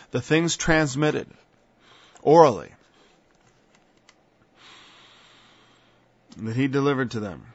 the things transmitted orally that he delivered to them.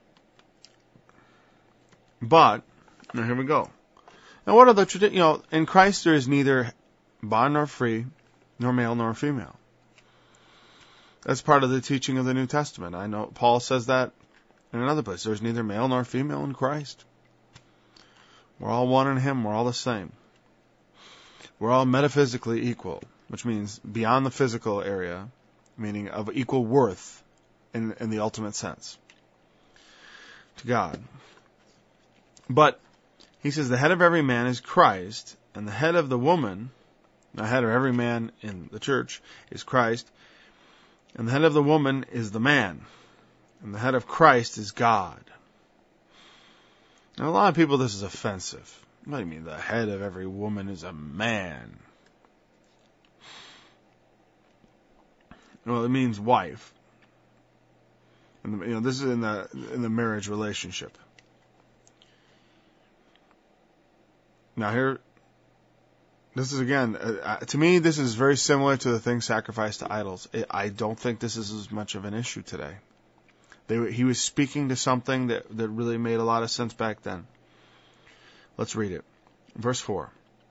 But, now here we go. Now what are the traditions? In Christ there is neither bond nor free, nor male nor female. That's part of the teaching of the New Testament. I know Paul says that in another place. There's neither male nor female in Christ. We're all one in Him. We're all the same. We're all metaphysically equal, which means beyond the physical area, meaning of equal worth in the ultimate sense to God. But he says the head of every man is Christ, and the head of the woman, the head of every man in the church is Christ, and the head of the woman is the man, and the head of Christ is God. Now, a lot of people, this is offensive. What do you mean the head of every woman is a man? Well, it means wife. And, this is in the marriage relationship. Now here, this is again, to me, this is very similar to the thing sacrificed to idols. I don't think this is as much of an issue today. He was speaking to something that really made a lot of sense back then. Let's read it. Verse 4.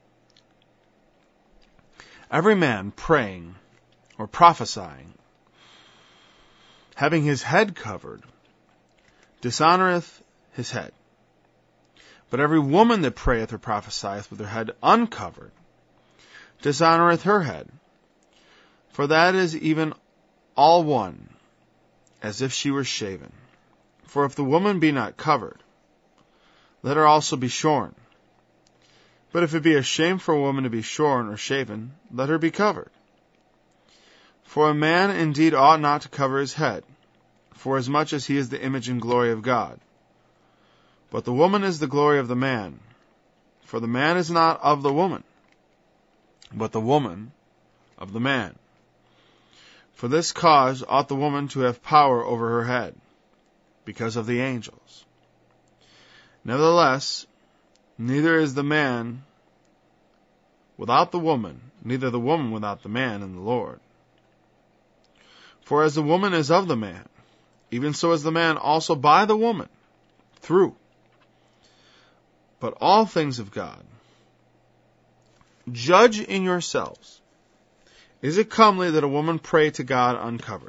Every man praying or prophesying, having his head covered, dishonoreth his head. But every woman that prayeth or prophesieth with her head uncovered, dishonoreth her head. For that is even all one, as if she were shaven. For if the woman be not covered, let her also be shorn. But if it be a shame for a woman to be shorn or shaven, let her be covered. For a man indeed ought not to cover his head, forasmuch as he is the image and glory of God. But the woman is the glory of the man. For the man is not of the woman, but the woman of the man. For this cause ought the woman to have power over her head, because of the angels. Nevertheless, neither is the man without the woman, neither the woman without the man in the Lord. For as the woman is of the man, even so is the man also by the woman, through. But all things of God. Judge in yourselves. Is it comely that a woman pray to God uncovered?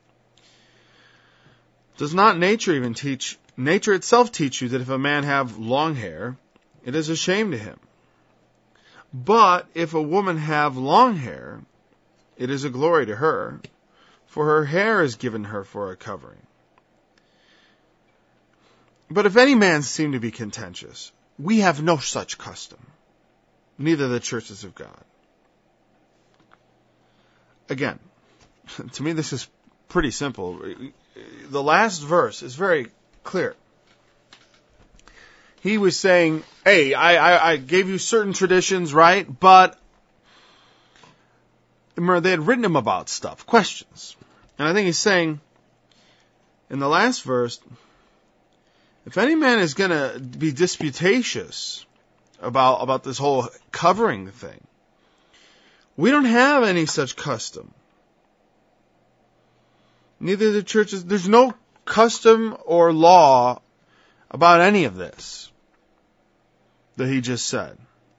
Does not nature itself teach you that if a man have long hair, it is a shame to him? But if a woman have long hair, it is a glory to her, for her hair is given her for a covering. But if any man seem to be contentious, we have no such custom, neither the churches of God. Again, to me this is pretty simple. The last verse is very clear. He was saying, hey, I gave you certain traditions, right? But remember, they had written him about stuff, questions. And I think he's saying, in the last verse, if any man is going to be disputatious about this whole covering thing, we don't have any such custom. Neither the churches, there's no custom or law about any of this that he just said.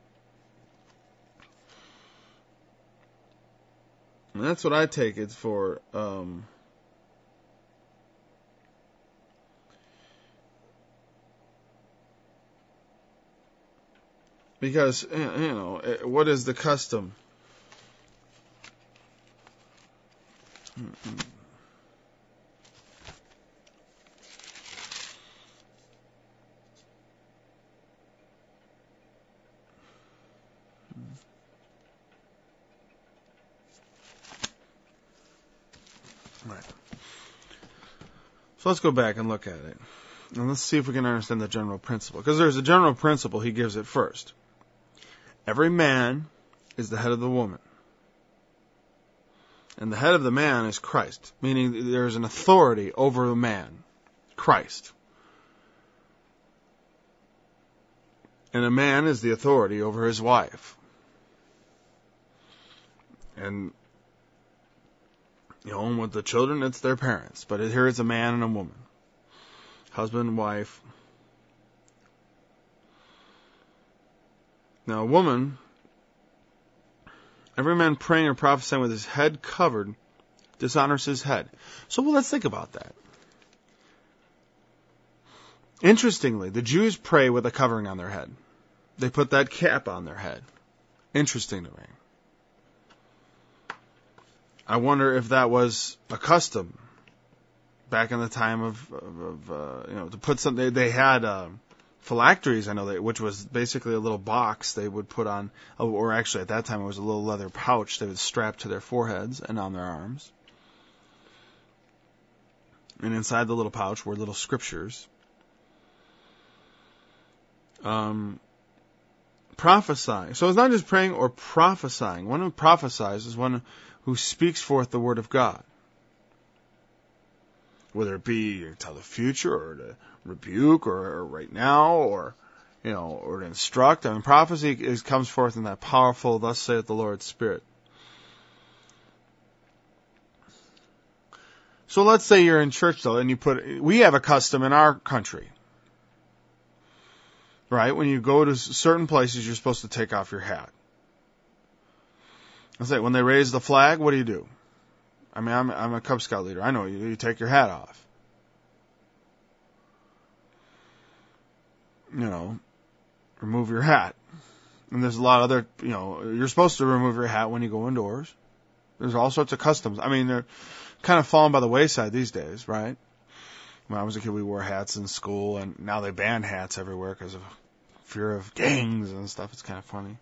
And that's what I take it for. Because, what is the custom? Right. So let's go back and look at it. And let's see if we can understand the general principle. Because there's a general principle, he gives it first. Every man is the head of the woman. And the head of the man is Christ, meaning there's an authority over the man, Christ. And a man is the authority over his wife. And, and with the children, it's their parents. But here it's a man and a woman. Husband and wife. Now, a woman, every man praying or prophesying with his head covered dishonors his head. So, let's think about that. Interestingly, the Jews pray with a covering on their head. They put that cap on their head. Interesting to me. I wonder if that was a custom back in the time of to put something. They had phylacteries, I know, which was basically a little box they would put on, or actually at that time it was a little leather pouch they would strap to their foreheads and on their arms. And inside the little pouch were little scriptures. Prophesying. So it's not just praying or prophesying. One who prophesies is one who speaks forth the word of God. Whether it be to tell the future or to rebuke or right now or to instruct. I mean, prophecy comes forth in that powerful, thus saith the Lord spirit. So let's say you're in church though and we have a custom in our country. Right? When you go to certain places, you're supposed to take off your hat. I say, when they raise the flag, what do? I mean, I'm a Cub Scout leader. I know you take your hat off. Remove your hat. And there's a lot of other, you're supposed to remove your hat when you go indoors. There's all sorts of customs. I mean, they're kind of falling by the wayside these days, right? When I was a kid, we wore hats in school, and now they ban hats everywhere because of fear of gangs and stuff. It's kind of funny.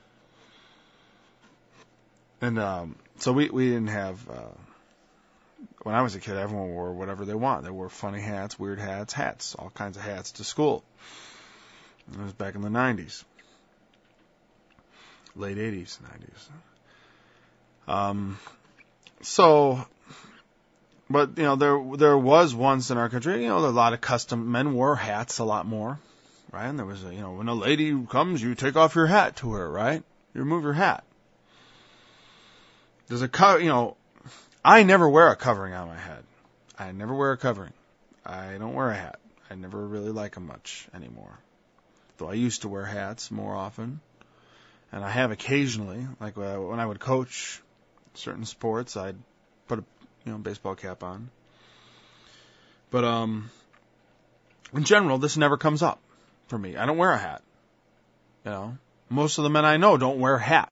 And so we didn't have, when I was a kid, everyone wore whatever they want. They wore funny hats, weird hats, all kinds of hats to school. It was back in the 90s. Late 80s, 90s. But, there was once in our country, there were a lot of custom, men wore hats a lot more, right? And there was, when a lady comes, you take off your hat to her, right? You remove your hat. There's I never wear a covering on my head. I never wear a covering. I don't wear a hat. I never really like them much anymore. Though I used to wear hats more often. And I have occasionally, like when I would coach certain sports, I'd put a baseball cap on. But in general, this never comes up for me. I don't wear a hat. Most of the men I know don't wear hats.